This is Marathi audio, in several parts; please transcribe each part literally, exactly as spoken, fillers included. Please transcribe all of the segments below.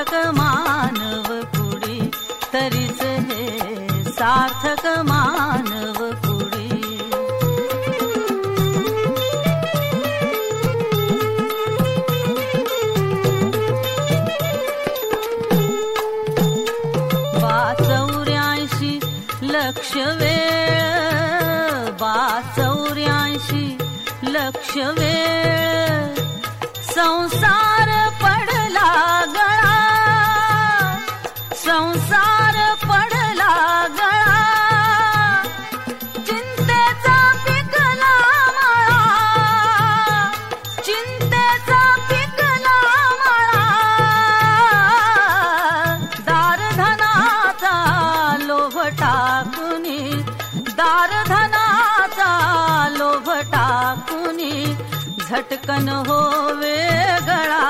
सार्थक मानव कुडी तरीच हे सार्थक मानव कुडी. बा चौऱ्याऐंशी लक्ष वेळ, बा चौऱ्याऐंशी लक्ष वेळ संसार पडला गळा, संसार पडला गळा, चिंतेचा पिकला मळा, चिंतेचा पिकला मळा, दारधनाचा लोभ टाकुनी, दारधनाचा लोभ टाकुनी झटकन होवे गळा,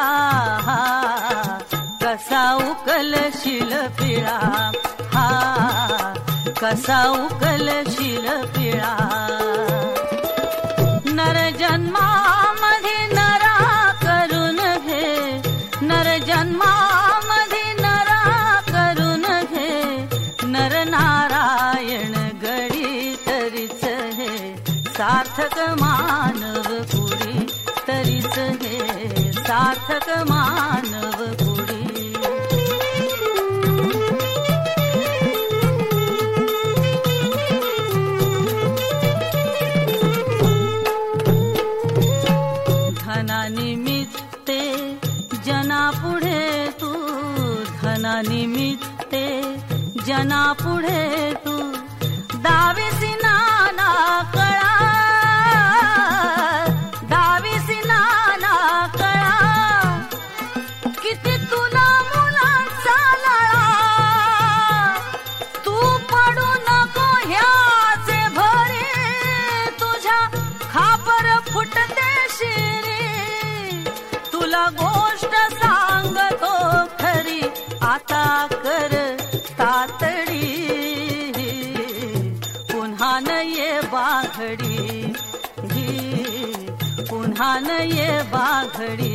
कसा उकलशील पिळा, हा कसा उकलशील पिळा. नर जन्मामध्ये नरा करून घे, नर जन्मामध्ये नरा करून घे, नर नारायण गडी तरीच हे सार्थक मानव कुडी तरीच हे सार्थक मानव कुडी. धनानिमित्ते जनापुढे तू, धनानिमित्ते जनापुढे तू दावीसी नाना कळा, दावीसी नाना कळा, किती तुला मुलांचा लळा, तू पडू नको ह्याचे भरे, तुझ्या खापर फुटते शिरी, तुला गोष्ट सांगतो खरी, आता कर तातडी, पुन्हा न ये बाघडी, पुन्हा न ये बाघडी.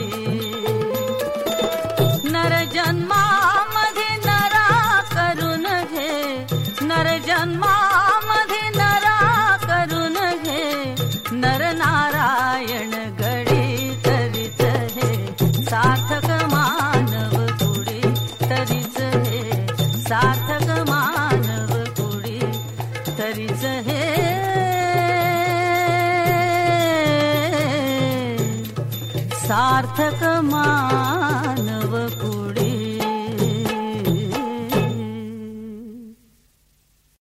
नर जन्मामध्ये नरा करून घे, नर जन्मामध्ये नरा करून घे, नर नारायण गडी तरीच हे सार्थक मानव कुडी तरीच हे सार्थक मानव कुडी तरीच हे सार्थक मा